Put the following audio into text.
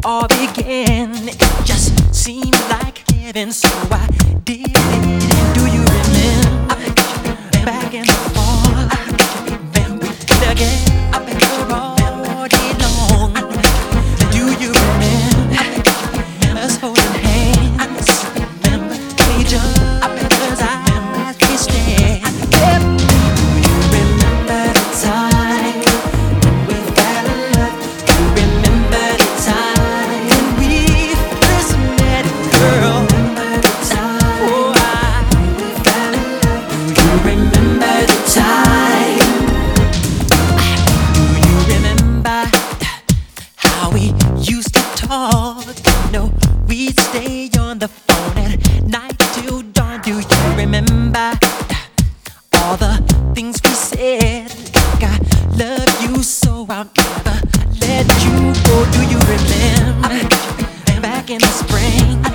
all began. It just seemed like heaven, so I did it. And do you remember back in the fall? When we did again all day long. Do you remember us holding hands? Remember each other's eyes we stared. Do you remember the time when we fell in love? Do you remember the time when we first met, girl? Remember the time, oh, when we fell in love? Do you remember the time? Do you remember how we used to talk? You know, we'd stay on the phone at night till dawn. Do you remember all the things we said? Like I love you so I'll never let you go. Do you remember back in the spring?